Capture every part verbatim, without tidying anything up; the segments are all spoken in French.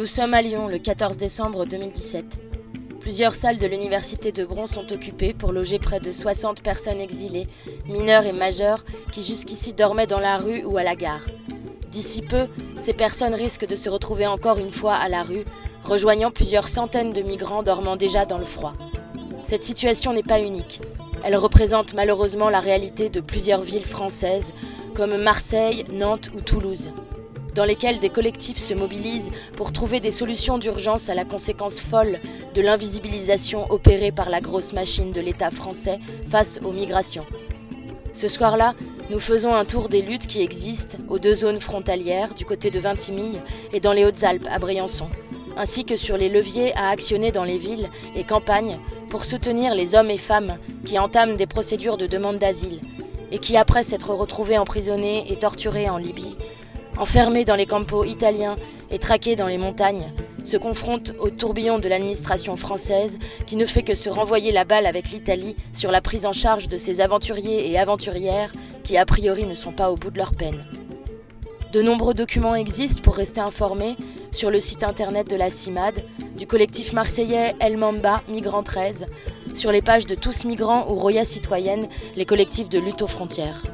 Nous sommes à Lyon le quatorze décembre deux mille dix-sept. Plusieurs salles de l'université de Bron sont occupées pour loger près de soixante personnes exilées, mineures et majeures, qui jusqu'ici dormaient dans la rue ou à la gare. D'ici peu, ces personnes risquent de se retrouver encore une fois à la rue, rejoignant plusieurs centaines de migrants dormant déjà dans le froid. Cette situation n'est pas unique. Elle représente malheureusement la réalité de plusieurs villes françaises, comme Marseille, Nantes ou Toulouse, dans lesquelles des collectifs se mobilisent pour trouver des solutions d'urgence à la conséquence folle de l'invisibilisation opérée par la grosse machine de l'État français face aux migrations. Ce soir-là, nous faisons un tour des luttes qui existent aux deux zones frontalières, du côté de Vintimille et dans les Hautes-Alpes à Briançon, ainsi que sur les leviers à actionner dans les villes et campagnes pour soutenir les hommes et femmes qui entament des procédures de demande d'asile et qui, après s'être retrouvés emprisonnés et torturés en Libye, enfermés dans les campos italiens et traqués dans les montagnes, se confrontent au tourbillon de l'administration française qui ne fait que se renvoyer la balle avec l'Italie sur la prise en charge de ces aventuriers et aventurières qui a priori ne sont pas au bout de leur peine. De nombreux documents existent pour rester informés sur le site internet de la CIMAD, du collectif marseillais El Mamba Migrants treize, sur les pages de Tous Migrants ou Roya Citoyenne, les collectifs de lutte aux frontières.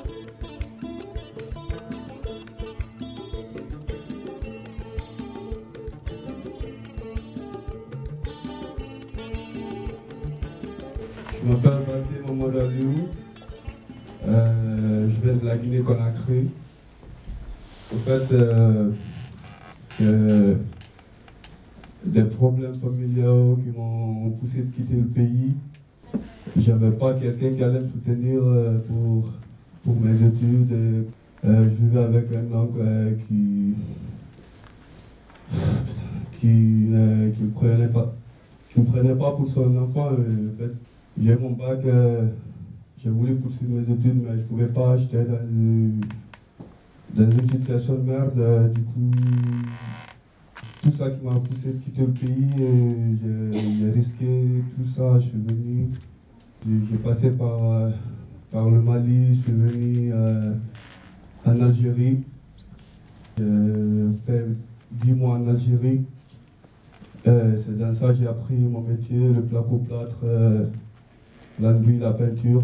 Je m'appelle Baldé Mamadou Aliou, euh, je viens de la Guinée-Conakry. En fait, euh, c'est des problèmes familiaux qui m'ont poussé de quitter le pays. J'avais pas quelqu'un qui allait me soutenir euh, pour, pour mes études. Et, euh, je vivais avec un oncle euh, qui qui euh, qui me prenait pas, qui me prenait pas pour son enfant. En fait, j'ai mon bac, euh, j'ai voulu poursuivre mes études, mais je ne pouvais pas, j'étais dans, une, dans une situation de merde. Euh, du coup, tout ça qui m'a poussé de quitter le pays, j'ai, j'ai risqué tout ça, je suis venu, j'ai, j'ai passé par, euh, par le Mali, je suis venu euh, en Algérie, j'ai fait dix mois en Algérie. Euh, c'est dans ça que j'ai appris mon métier, le placo-plâtre. Euh, l'enduit, la peinture.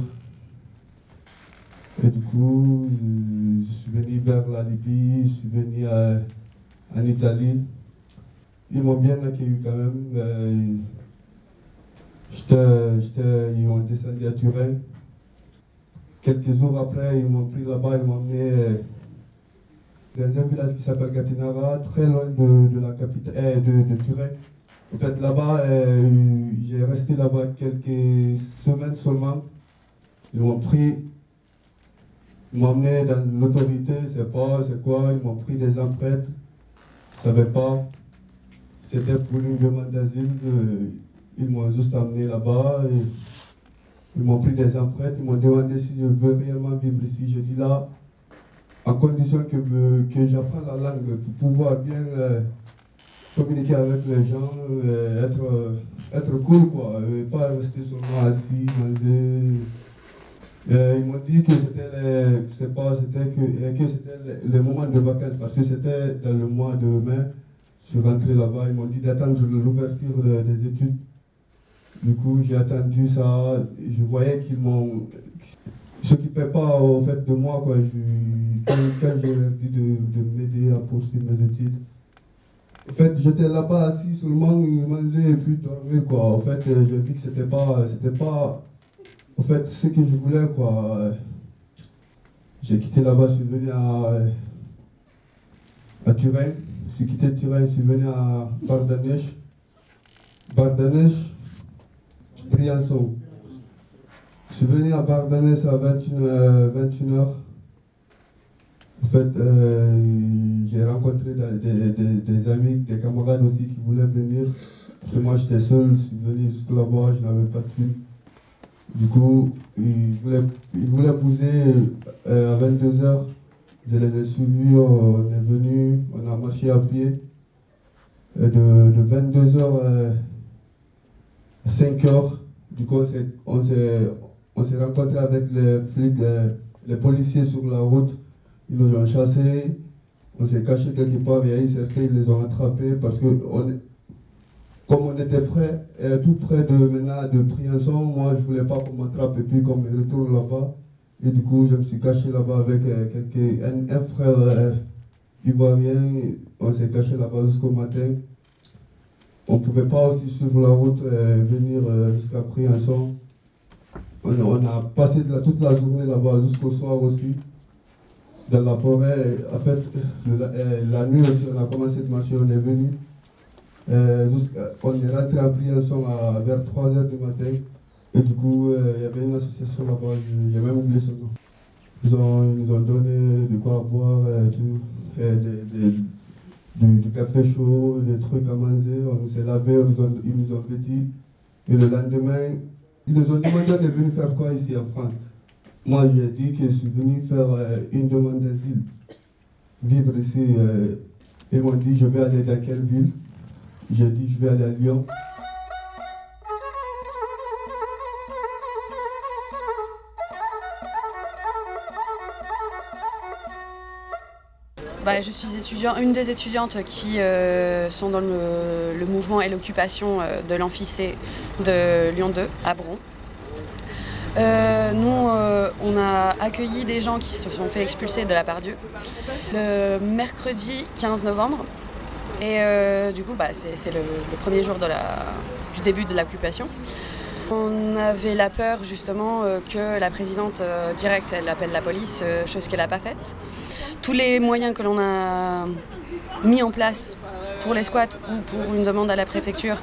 Et du coup, je suis venu vers la Libye, je suis venu à, en Italie. Ils m'ont bien accueilli quand même. Euh, j'étais, j'étais, ils m'ont descendu à Turin. Quelques jours après, ils m'ont pris là-bas, ils m'ont emmené dans un village qui s'appelle Gattinara, très loin de, de la capitale, euh, de, de Turin. En fait, là-bas, euh, j'ai resté là-bas quelques semaines seulement. Ils m'ont pris, ils m'ont emmené dans l'autorité, c'est pas, c'est quoi, ils m'ont pris des empreintes, je ne savais pas. C'était pour une demande d'asile, euh, ils m'ont juste emmené là-bas, et ils m'ont pris des empreintes, ils m'ont demandé si je veux réellement vivre ici. J'ai dit là, en condition que, que j'apprenne la langue pour pouvoir bien euh, communiquer avec les gens, euh, être, euh, être cool quoi, et pas rester seulement assis, manger. Euh, ils m'ont dit que c'était les, c'est pas, c'était que, que c'était les, les moments de vacances parce que c'était dans le mois de mai. Je suis rentré là-bas, ils m'ont dit d'attendre l'ouverture de, des études. Du coup, j'ai attendu ça. Je voyais qu'ils m'ont, ils s'occupaient pas au fait de moi quoi. Je, quand, quand j'ai dit de, de m'aider à poursuivre mes études. En fait, j'étais là-bas assis seulement, manger et puis dormir quoi. En fait, j'ai vu que c'était pas, c'était pas, en fait, ce que je voulais quoi. J'ai quitté là-bas, je suis venu à, à Turin. J'ai quitté Turin, je suis venu à Bardannèche. Bardannèche, Briançon. Je suis venu à Bardannèche à vingt et une heures. En fait, euh, j'ai rencontré des, des, des, des amis, des camarades aussi qui voulaient venir. Parce que moi j'étais seul, je suis venu jusque là-bas, je n'avais pas de thune. Du coup, ils voulaient, ils voulaient bouger euh, à vingt-deux heures. Je les ai suivis, on est venu, on a marché à pied. Et de, de vingt-deux heures euh, à cinq heures, du coup, on s'est, on s'est rencontré avec les flics, les, les policiers sur la route. Ils nous ont chassés. On s'est caché quelque part, il y a eu certains, ils les ont attrapés parce que on, comme on était prêt, euh, tout près de maintenant de Briançon, moi je voulais pas qu'on m'attrape et puis qu'on me retourne là-bas. Et du coup, je me suis caché là-bas avec euh, quelques, un, un frère euh, ivoirien. On s'est caché là-bas jusqu'au matin. On ne pouvait pas aussi suivre la route, euh, venir euh, jusqu'à Briançon. On, on a passé de la, toute la journée là-bas jusqu'au soir aussi. Dans la forêt, en fait, le, euh, la nuit aussi, on a commencé de marcher, on est venu. Euh, on est rentré à Briançon à, vers trois heures du matin. Et du coup, il euh, y avait une association là-bas, j'ai même oublié son nom. Ils, ont, ils nous ont donné de quoi boire, euh, tout, euh, des, des, du, du café chaud, des trucs à manger. On s'est lavé, on nous ont, ils nous ont vêtis. Et le lendemain, ils nous ont demandé on est venu faire quoi ici en France. Moi, j'ai dit que je suis venu faire euh, une demande d'asile, vivre ici. Euh, ils m'ont dit je vais aller dans quelle ville. J'ai dit je vais aller à Lyon. Bah, je suis étudiant, une des étudiantes qui euh, sont dans le, le mouvement et l'occupation euh, de l'Amphi-C de Lyon deux à Bron. Euh, nous, euh, on a accueilli des gens qui se sont fait expulser de la Pardieu le mercredi quinze novembre. Et euh, du coup, bah, c'est le, le premier jour de la, du début de l'occupation. On avait la peur justement euh, que la présidente euh, directe, elle appelle la police, euh, chose qu'elle n'a pas faite. Tous les moyens que l'on a mis en place pour les squats ou pour une demande à la préfecture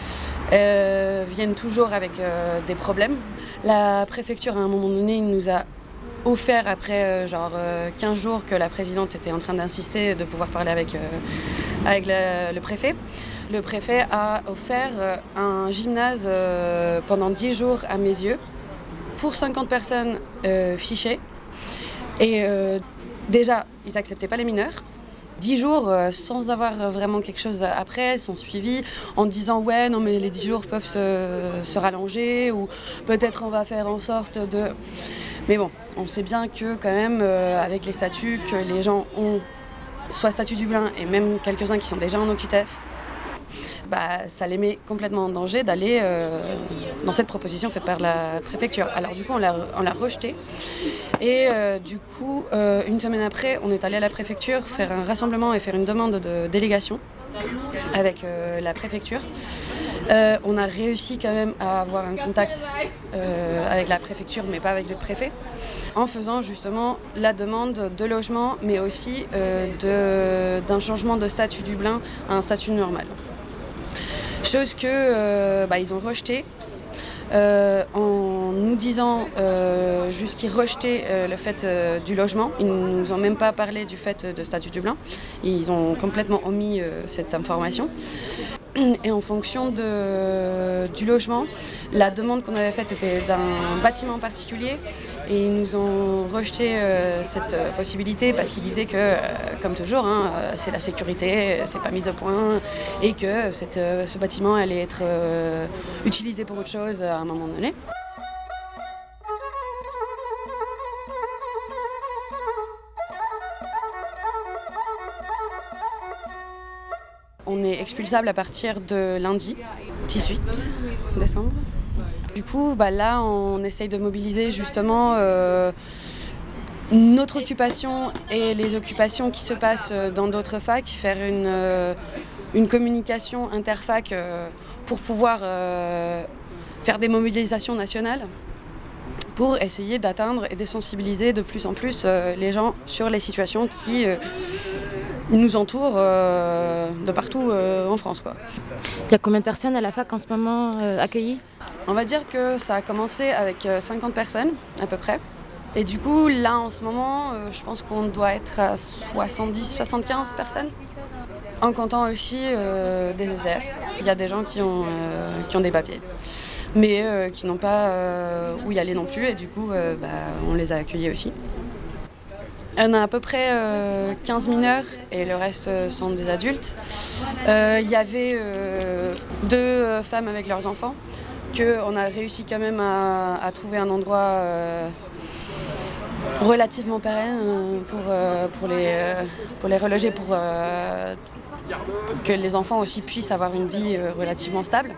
euh, viennent toujours avec euh, des problèmes. La préfecture, à un moment donné, nous a offert, après euh, genre euh, quinze jours que la présidente était en train d'insister, de pouvoir parler avec, euh, avec la, le préfet. Le préfet a offert euh, un gymnase euh, pendant dix jours à mes yeux pour cinquante personnes euh, fichées. Et euh, déjà, ils n'acceptaient pas les mineurs. dix jours euh, sans avoir vraiment quelque chose après, sont suivis en disant ouais non mais les dix jours peuvent se, se rallonger ou peut-être on va faire en sorte de... Mais bon, on sait bien que quand même euh, avec les statuts que les gens ont, soit statut Dublin et même quelques-uns qui sont déjà en O Q T F, bah, ça les met complètement en danger d'aller euh, dans cette proposition faite par la préfecture. Alors du coup on l'a on l'a rejeté et euh, du coup euh, une semaine après on est allé à la préfecture faire un rassemblement et faire une demande de délégation avec euh, la préfecture. Euh, on a réussi quand même à avoir un contact euh, avec la préfecture mais pas avec le préfet en faisant justement la demande de logement mais aussi euh, d'un changement de statut Dublin à un statut normal. Chose que euh, bah, ils ont rejeté euh, en nous disant euh, juste qu'ils rejetaient euh, le fait euh, du logement. Ils ne nous ont même pas parlé du fait de statut Dublin. Ils ont complètement omis euh, cette information. Et en fonction de, du logement, la demande qu'on avait faite était d'un bâtiment particulier et ils nous ont rejeté euh, cette possibilité parce qu'ils disaient que, euh, comme toujours, hein, c'est la sécurité, c'est pas mis au point et que cette, euh, ce bâtiment allait être euh, utilisé pour autre chose à un moment donné. On est expulsable à partir de lundi, dix-huit décembre. Du coup, bah là, on essaye de mobiliser justement euh, notre occupation et les occupations qui se passent dans d'autres facs, faire une, euh, une communication interfac euh, pour pouvoir euh, faire des mobilisations nationales pour essayer d'atteindre et de sensibiliser de plus en plus euh, les gens sur les situations qui... Euh, Ils nous entourent euh, de partout euh, en France, quoi. Il y a combien de personnes à la fac en ce moment euh, accueillies ? On va dire que ça a commencé avec euh, cinquante personnes à peu près. Et du coup, là en ce moment, euh, je pense qu'on doit être à soixante-dix soixante-quinze personnes. En comptant aussi euh, des S D F. Il y a des gens qui ont, euh, qui ont des papiers, mais euh, qui n'ont pas euh, où y aller non plus. Et du coup, euh, bah, on les a accueillis aussi. On a à peu près euh, quinze mineurs et le reste euh, sont des adultes. Il euh, y avait euh, deux femmes avec leurs enfants qu'on a réussi quand même à, à trouver un endroit euh, relativement pérenne pour, euh, pour, les, euh, pour les reloger, pour euh, que les enfants aussi puissent avoir une vie euh, relativement stable.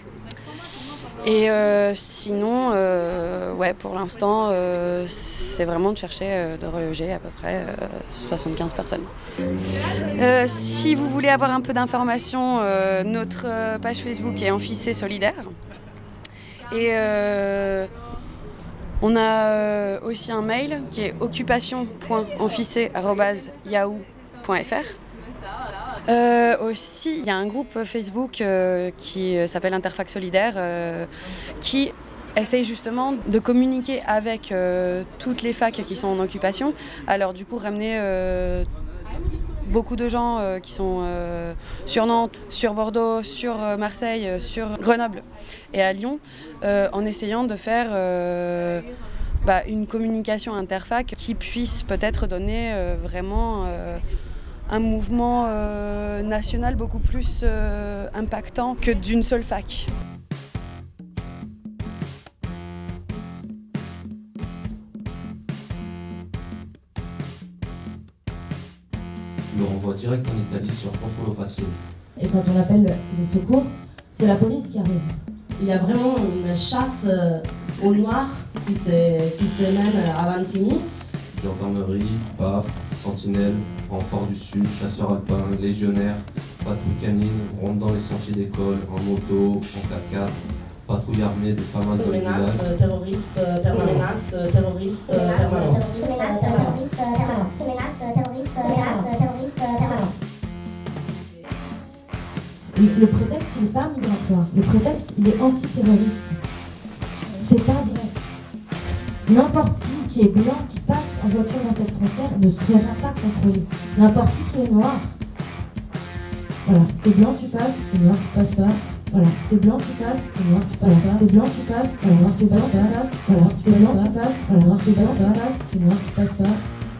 Et euh, sinon, euh, ouais, pour l'instant, euh, c'est vraiment de chercher euh, de reloger à peu près euh, soixante-quinze personnes. Euh, si vous voulez avoir un peu d'informations, euh, notre page Facebook est Amphicé Solidaire. Et euh, on a euh, aussi un mail qui est occupation point amphicé arobase yahoo point fr. Euh, aussi, il y a un groupe Facebook euh, qui s'appelle Interfac Solidaire euh, qui essaye justement de communiquer avec euh, toutes les facs qui sont en occupation. Alors du coup, ramener euh, beaucoup de gens euh, qui sont euh, sur Nantes, sur Bordeaux, sur euh, Marseille, euh, sur Grenoble et à Lyon, euh, en essayant de faire euh, bah, une communication interfac qui puisse peut-être donner euh, vraiment euh, un mouvement euh, national beaucoup plus euh, impactant que d'une seule fac. Le renvoie direct en Italie sur contrôle faciès. Et quand on appelle les secours, c'est la police qui arrive. Il y a vraiment une chasse au noir qui se, qui se mène à Ventimille. Gendarmerie, P A F, Sentinelle, renfort du Sud, chasseurs alpins, légionnaires, patrouille canine, ronde dans les sentiers d'école, en moto, en quatre-quatre, patrouille armée de FAMAS dans les villages. Menace terroriste permanente. Menace terroriste permanente. Menace terroriste permanente. Menace terroriste permanente. Le prétexte, il n'est pas migratoire. Le prétexte, il est antiterroriste. C'est pas vrai. N'importe qui qui est blanc, qui passe en voiture dans cette frontière, ne sera pas contrôlé. N'importe qui qui est noir. Voilà, t'es blanc, tu passes, t'es noir, tu passes pas. Voilà, t'es blanc, tu passes, t'es noir, tu passes pas. T'es blanc, tu passes, t'es noir, tu passes pas. Voilà, t'es blanc, tu passes, t'es noir, tu passes pas. T'es noir, tu passes pas.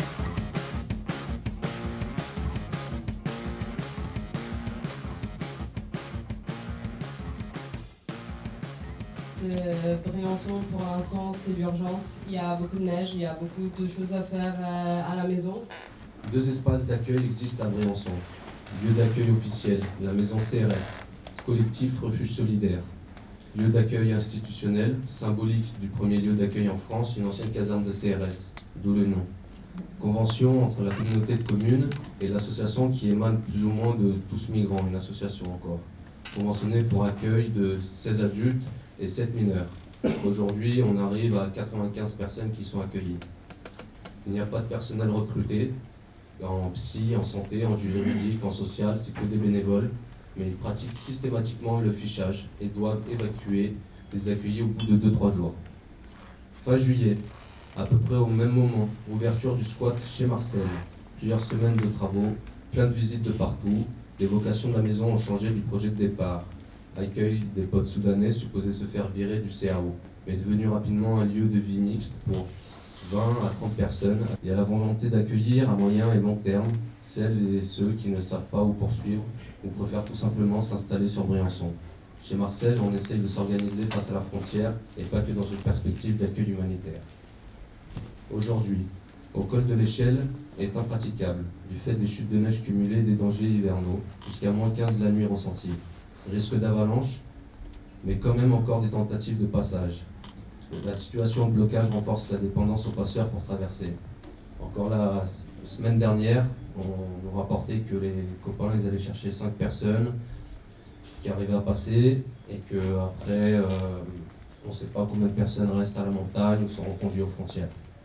Euh, Briançon, pour l'instant, c'est l'urgence. Il y a beaucoup de neige, il y a beaucoup de choses à faire euh, à la maison. Deux espaces d'accueil existent à Briançon. Lieu d'accueil officiel, la maison C R S, collectif refuge solidaire. Lieu d'accueil institutionnel, symbolique du premier lieu d'accueil en France, une ancienne caserne de C R S, d'où le nom. Convention entre la communauté de communes et l'association qui émane plus ou moins de Tous Migrants, une association encore. Conventionnée pour accueil de seize adultes et sept mineurs. Aujourd'hui, on arrive à quatre-vingt-quinze personnes qui sont accueillies. Il n'y a pas de personnel recruté, en psy, en santé, en juridique, en social, c'est que des bénévoles, mais ils pratiquent systématiquement le fichage et doivent évacuer les accueillis au bout de deux trois jours. Fin juillet, à peu près au même moment, ouverture du squat chez Marcel. Plusieurs semaines de travaux, plein de visites de partout, les vocations de la maison ont changé du projet de départ. Accueil des potes soudanais supposés se faire virer du C A O, mais devenu rapidement un lieu de vie mixte pour vingt à trente personnes. Il y a la volonté d'accueillir à moyen et long terme celles et ceux qui ne savent pas où poursuivre ou préfèrent tout simplement s'installer sur Briançon. Chez Marcel, on essaye de s'organiser face à la frontière et pas que dans une perspective d'accueil humanitaire. Aujourd'hui, au col de l'Échelle est impraticable du fait des chutes de neige cumulées et des dangers hivernaux, jusqu'à moins quinze la nuit ressentie. Risque d'avalanche, mais quand même encore des tentatives de passage. La situation de blocage renforce la dépendance aux passeurs pour traverser. Encore la semaine dernière, on nous rapportait que les copains ils allaient chercher cinq personnes qui arrivaient à passer et qu'après, euh, on ne sait pas combien de personnes restent à la montagne ou sont reconduites aux frontières.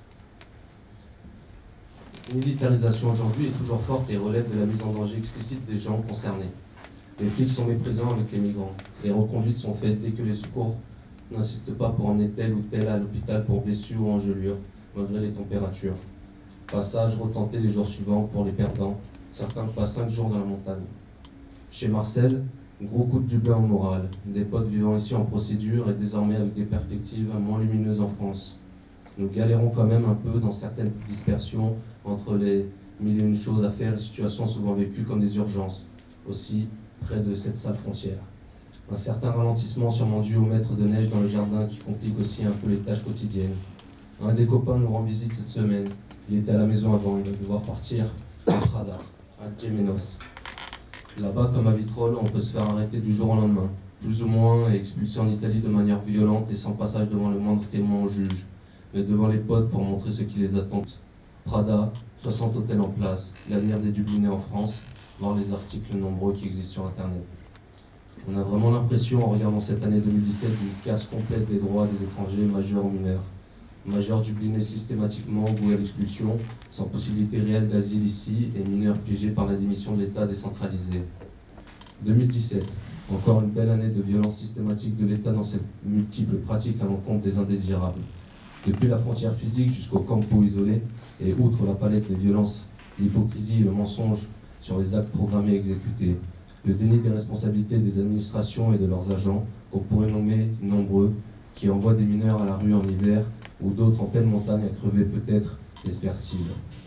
La militarisation aujourd'hui est toujours forte et relève de la mise en danger explicite des gens concernés. Les flics sont méprisants avec les migrants. Les reconduites sont faites dès que les secours n'insistent pas pour emmener tel ou tel à l'hôpital pour blessure ou engelure, malgré les températures. Passage retenté les jours suivants pour les perdants. Certains passent cinq jours dans la montagne. Chez Marcel, gros coup de Dublin au moral. Des potes vivant ici en procédure et désormais avec des perspectives moins lumineuses en France. Nous galérons quand même un peu dans certaines dispersions entre les mille et une choses à faire et situations souvent vécues comme des urgences. Aussi, près de cette sale frontière. Un certain ralentissement sûrement dû au mètre de neige dans le jardin qui complique aussi un peu les tâches quotidiennes. Un des copains nous rend visite cette semaine. Il était à la maison avant, il va devoir partir à Prada, à Gemenos. Là-bas, comme à Vitrolles, on peut se faire arrêter du jour au lendemain, plus ou moins, et expulsé en Italie de manière violente et sans passage devant le moindre témoin au juge, mais devant les potes pour montrer ce qui les attend. Prada, soixante hôtels en place, l'avenir des Dublinais en France, voir les articles nombreux qui existent sur Internet. On a vraiment l'impression, en regardant cette année deux mille dix-sept, d'une casse complète des droits des étrangers majeurs ou mineurs. Majeurs Dublinais systématiquement voués à l'expulsion, sans possibilité réelle d'asile ici, et mineurs piégés par la démission de l'État décentralisé. deux mille dix-sept, encore une belle année de violence systématique de l'État dans ses multiples pratiques à l'encontre des indésirables. Depuis la frontière physique jusqu'aux camps isolés, et outre la palette des violences, l'hypocrisie et le mensonge sur les actes programmés et exécutés, le déni des responsabilités des administrations et de leurs agents, qu'on pourrait nommer nombreux, qui envoient des mineurs à la rue en hiver, ou d'autres en pleine montagne à crever peut-être, espèrent-ils.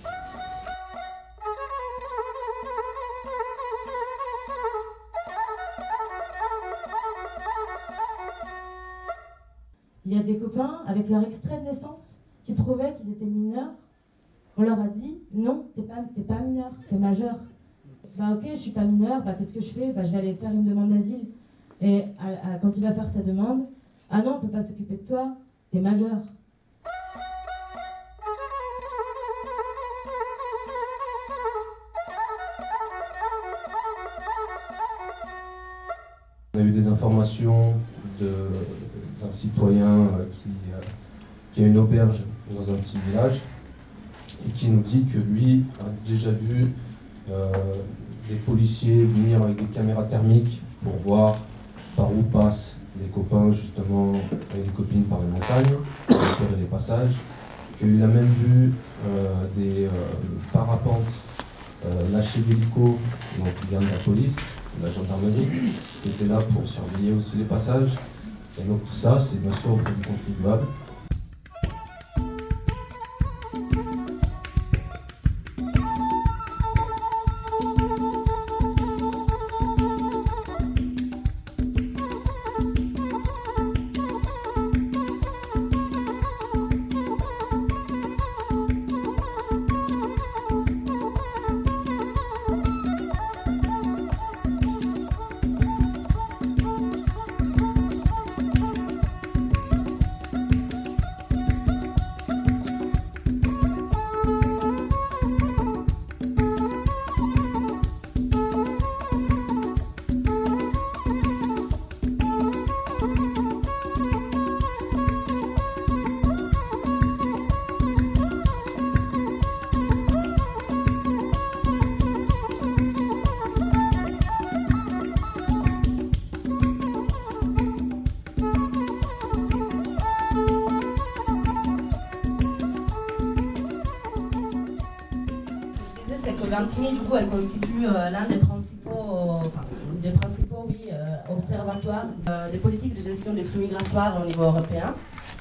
Il y a des copains avec leur extrait de naissance qui prouvaient qu'ils étaient mineurs. On leur a dit non, t'es pas, t'es pas mineur, t'es majeur. Bah ok, je suis pas mineur, bah qu'est-ce que je fais? Bah je vais aller faire une demande d'asile. Et à, à, quand il va faire sa demande, ah non, on peut pas s'occuper de toi, t'es majeur. On a eu des informations de, d'un citoyen qui, qui a une auberge dans un petit village et qui nous dit que lui a déjà vu euh, des policiers venir avec des caméras thermiques pour voir par où passent les copains justement avec des copines par les montagnes, pour repérer les passages, qu'il a même vu euh, des euh, parapentes euh, lâcher d'hélico, donc qui viennent de la police, de la gendarmerie, qui était là pour surveiller aussi les passages. Et donc tout ça, c'est bien sûr auprès du contribuable. Vintimille, du coup, elle constitue euh, l'un des principaux, euh, enfin, des principaux oui, euh, observatoires euh, des politiques de gestion des flux migratoires au niveau européen.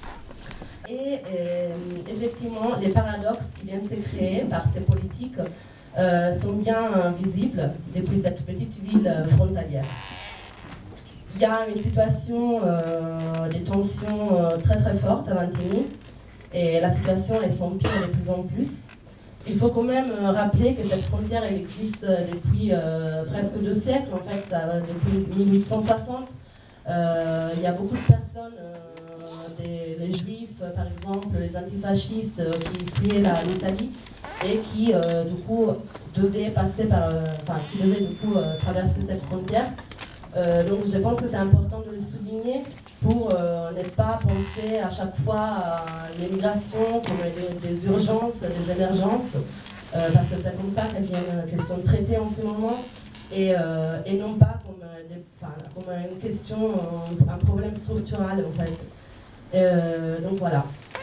Et euh, effectivement, les paradoxes qui viennent se créer par ces politiques euh, sont bien euh, visibles depuis cette petite ville frontalière. Il y a une situation euh, de tensions euh, très très forte à Vintimille et la situation elle s'empire de plus en plus. Il faut quand même rappeler que cette frontière elle existe depuis euh, presque deux siècles, en fait, euh, depuis mille huit cent soixante. Euh, il y a beaucoup de personnes, euh, des, les juifs par exemple, les antifascistes euh, qui fuyaient l'Italie et qui euh, du coup devaient passer par, euh, enfin qui devaient du coup euh, traverser cette frontière. Euh, donc je pense que c'est important de le souligner pour euh, ne pas penser à chaque fois à l'immigration comme des, des urgences, des émergences, euh, parce que c'est comme ça qu'elles, viennent, qu'elles sont traitées en ce moment, et, euh, et non pas comme, des, enfin, comme une question, un problème structurel en fait. Euh, donc voilà.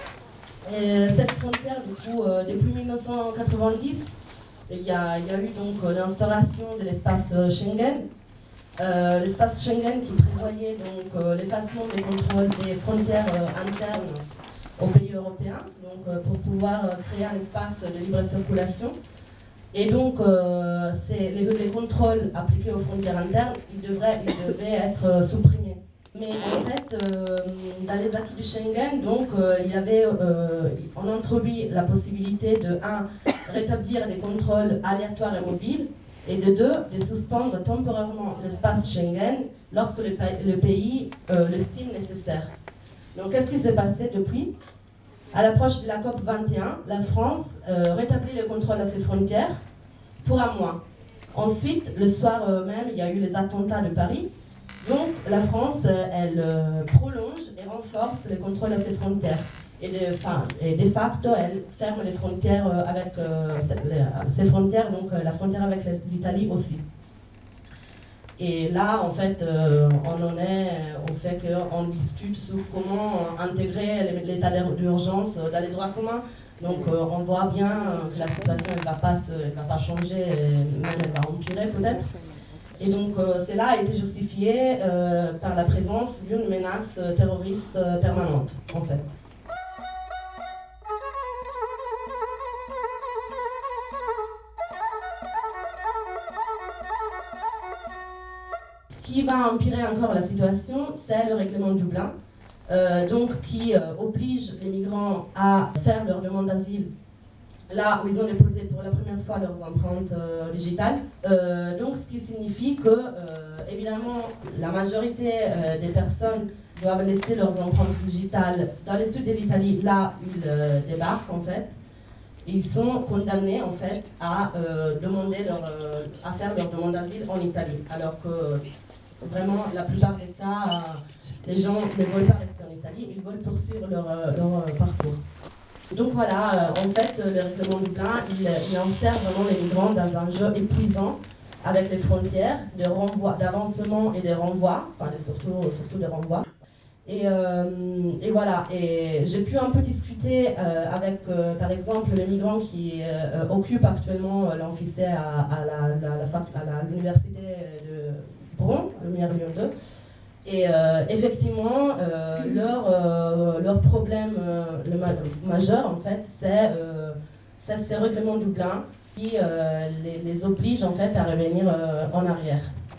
Et cette frontière, du coup, euh, depuis mille neuf cent quatre-vingt-dix, il y a, il y a eu donc l'instauration de l'espace Schengen. Euh, l'espace Schengen qui prévoyait donc euh, l'effacement des contrôles des frontières euh, internes aux pays européens, donc euh, pour pouvoir euh, créer un espace de libre circulation. Et donc euh, c'est, les, les contrôles appliqués aux frontières internes, ils devraient, ils devaient être euh, supprimés. Mais en fait, euh, dans les acquis du Schengen, donc, euh, il y avait, euh, on introduit la possibilité de, un, rétablir des contrôles aléatoires et mobiles, et de deux, de suspendre temporairement l'espace Schengen lorsque le, le pays euh, l'estime nécessaire. Donc, qu'est-ce qui s'est passé depuis ? À l'approche de la COP vingt et un, la France euh, rétablit le contrôle à ses frontières pour un mois. Ensuite, le soir euh, même, il y a eu les attentats de Paris. Donc, la France, euh, elle euh, prolonge et renforce les contrôles à ses frontières. Et de, enfin, et de facto, elle ferme les frontières euh, avec euh, ses frontières, donc euh, la frontière avec l'Italie aussi. Et là, en fait, euh, on en est au fait qu'on discute sur comment intégrer l'état d'urgence dans les droits communs. Donc, euh, on voit bien que la situation ne va, pas se, va pas changer, et même elle va empirer peut-être. Et donc, euh, cela a été justifié euh, par la présence d'une menace terroriste euh, permanente, en fait. Ce qui va empirer encore la situation, c'est le règlement de Dublin, euh, donc qui euh, oblige les migrants à faire leur demande d'asile là où ils ont déposé pour la première fois leurs empreintes euh, digitales. Euh, donc, ce qui signifie que, euh, évidemment, la majorité euh, des personnes doivent laisser leurs empreintes digitales dans le sud de l'Italie, là où ils euh, débarquent, en fait. Ils sont condamnés, en fait, à, euh, demander leur, euh, à faire leur demande d'asile en Italie. Alors que, vraiment, la plupart des cas, euh, les gens ne veulent pas rester en Italie, ils veulent poursuivre leur, leur euh, parcours. Donc voilà, euh, en fait, le règlement Dublin, il, il insère vraiment les migrants dans un jeu épuisant avec les frontières de renvoi, d'avancement et de renvoi, enfin surtout, surtout de renvoi. Et, euh, et voilà, et j'ai pu un peu discuter euh, avec, euh, par exemple, les migrants qui euh, occupent actuellement euh, l'amphicé à, à, la, la, la fac, à la, l'université de Bron, le Lumière Lyon deux. Et euh, effectivement, euh, leur, euh, leur problème euh, le ma majeur, en fait, c'est euh, ces règlements Dublin qui euh, les, les obligent en fait, à revenir euh, en arrière.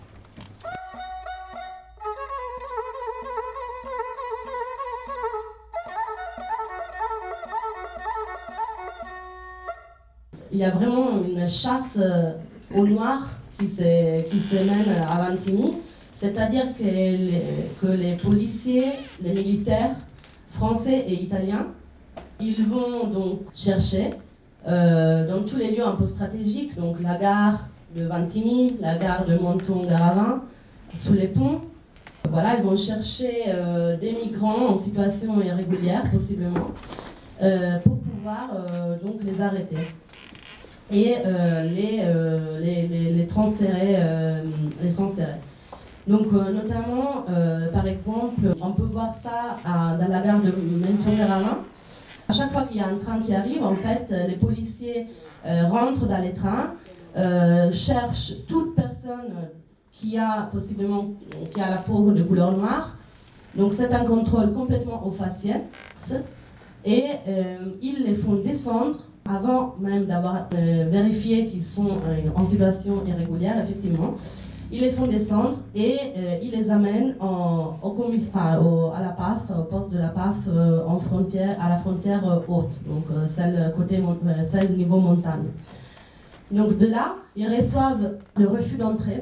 Il y a vraiment une chasse euh, au noir qui se, qui se mène à Ventimille. C'est-à-dire que les, que les policiers, les militaires français et italiens, ils vont donc chercher euh, dans tous les lieux un peu stratégiques, donc la gare de Ventimille, la gare de Menton-Garavin, sous les ponts. Voilà, ils vont chercher euh, des migrants en situation irrégulière, possiblement, euh, pour pouvoir euh, donc les arrêter et euh, les, euh, les, les, les transférer. Euh, les transférer. Donc, euh, notamment, euh, par exemple, on peut voir ça à, dans la gare de Menton-Garavin. À chaque fois qu'il y a un train qui arrive, en fait, les policiers euh, rentrent dans les trains, euh, cherchent toute personne qui a possiblement qui a la peau de couleur noire. Donc, c'est un contrôle complètement au faciès. Et euh, ils les font descendre avant même d'avoir euh, vérifié qu'ils sont euh, en situation irrégulière, effectivement. Ils les font descendre et euh, ils les amènent en, au commiss- enfin, au, à la P A F, au poste de la P A F euh, en frontière, à la frontière euh, haute, donc euh, celle, côté, euh, celle niveau montagne. Donc de là, ils reçoivent le refus d'entrée.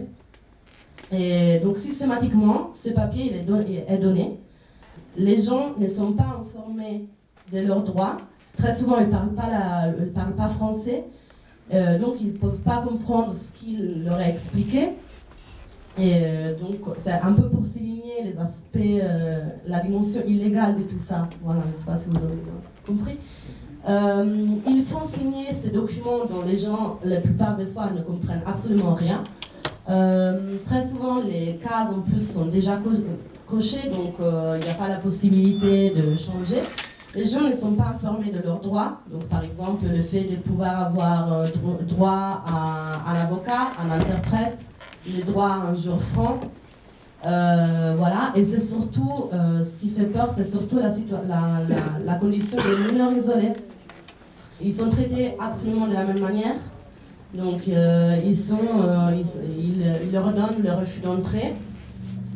Et donc systématiquement, ce papier il est, don- est donné. Les gens ne sont pas informés de leurs droits. Très souvent, ils ne parlent pas, la, ils parlent pas français. Euh, donc ils ne peuvent pas comprendre ce qu'il leur a expliqué. Et euh, donc, c'est un peu pour souligner les aspects, euh, la dimension illégale de tout ça. Voilà, je ne sais pas si vous avez compris. Euh, ils font signer ces documents dont les gens, la plupart des fois, ne comprennent absolument rien. Euh, très souvent, les cases en plus sont déjà co cochées, donc il euh, n'y a pas la possibilité de changer. Les gens ne sont pas informés de leurs droits. Donc, par exemple, le fait de pouvoir avoir euh, droit à un avocat, un interprète, les droits à un jour franc. Euh, voilà. Et c'est surtout, euh, ce qui fait peur, c'est surtout la, la, la, la condition des mineurs isolés. Ils sont traités absolument de la même manière. Donc, euh, ils, sont, euh, ils, ils, ils leur donnent le refus d'entrée.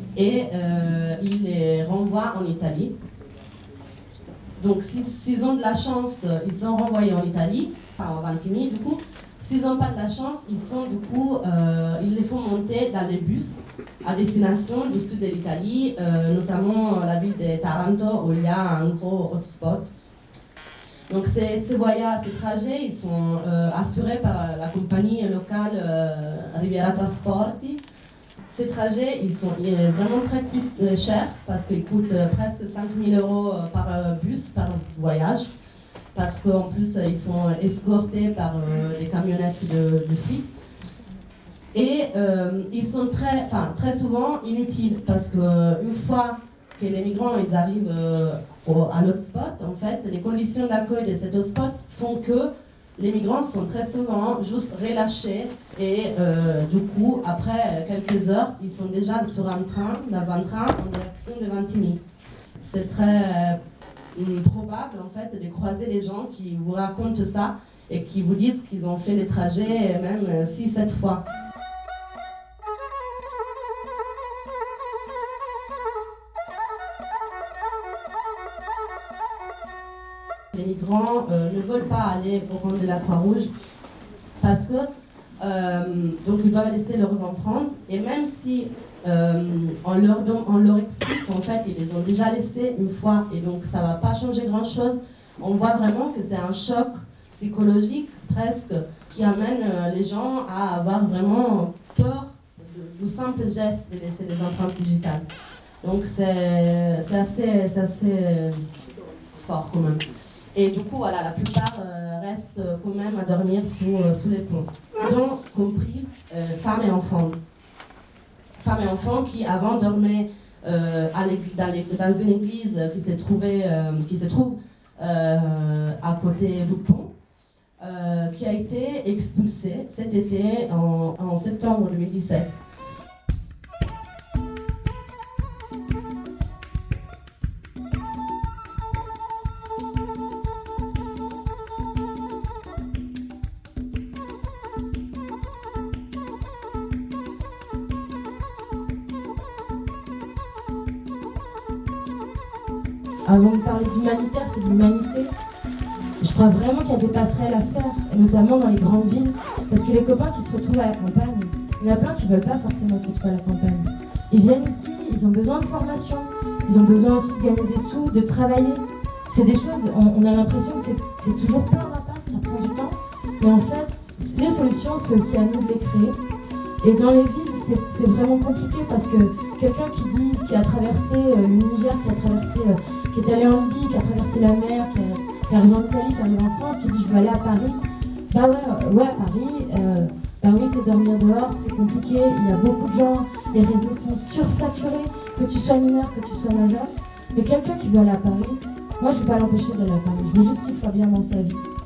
et euh, il les renvoie en Italie. Donc s'ils ont de la chance, ils sont renvoyés en Italie, enfin en Ventimille du coup. S'ils n'ont pas de la chance, ils sont du coup, euh, ils les font monter dans les bus à destination du sud de l'Italie, euh, notamment la ville de Taranto où il y a un gros hotspot. Donc ces, ces voyages, ces trajets, ils sont euh, assurés par la compagnie locale euh, Riviera Trasporti. Ces trajets, ils sont ils sont vraiment très coûtent, euh, chers parce qu'ils coûtent euh, presque cinq mille euros par euh, bus, par voyage. Parce qu'en plus, ils sont escortés par euh, des camionnettes de, de flics. Et euh, ils sont très, enfin, très souvent inutiles parce qu'une fois que les migrants ils arrivent euh, au, à l'hotspot, en fait, les conditions d'accueil de cet hotspot font que les migrants sont très souvent juste relâchés et euh, du coup, après quelques heures, ils sont déjà sur un train, dans un train en direction de Ventimille. C'est très euh, probable en fait de croiser des gens qui vous racontent ça et qui vous disent qu'ils ont fait les trajets même six sept fois. Les migrants euh, ne veulent pas aller au rang de la Croix-Rouge parce que euh, donc ils doivent laisser leurs empreintes et même si euh, on, leur don, on leur explique qu'en fait ils les ont déjà laissés une fois et donc ça va pas changer grand chose, on voit vraiment que c'est un choc psychologique presque qui amène euh, les gens à avoir vraiment peur du simple geste de laisser les empreintes digitales. Donc c'est assez, assez fort quand même. Et du coup, voilà, la plupart euh, restent quand même à dormir sous, euh, sous les ponts, dont compris euh, femmes et enfants. Femmes et enfants qui avant dormaient euh, à dans, les, dans une église qui se, trouvait, euh, qui se trouve euh, à côté du pont, euh, qui a été expulsée cet été en, en septembre deux mille dix-sept. Avant de parler d'humanitaire, c'est de l'humanité. Je crois vraiment qu'il y a des passerelles à faire, et notamment dans les grandes villes. Parce que les copains qui se retrouvent à la campagne, il y en a plein qui ne veulent pas forcément se retrouver à la campagne. Ils viennent ici, ils ont besoin de formation, ils ont besoin aussi de gagner des sous, de travailler. C'est des choses, on, on a l'impression que c'est toujours plein de rapaces, ça prend du temps. Mais en fait, les solutions, c'est aussi à nous de les créer. Et dans les villes, c'est vraiment compliqué parce que quelqu'un qui dit, qui a traversé euh, le Niger, qui a traversé... Euh, qui est allé en Libye, qui a traversé la mer, qui, a, qui arrive en Italie, qui arrive en France, qui dit je veux aller à Paris. Bah ouais, ouais à Paris, euh, bah oui c'est dormir dehors, c'est compliqué, il y a beaucoup de gens, les réseaux sont sursaturés, que tu sois mineur, que tu sois majeur. Mais quelqu'un qui veut aller à Paris, moi je ne veux pas l'empêcher d'aller à Paris, je veux juste qu'il soit bien dans sa vie.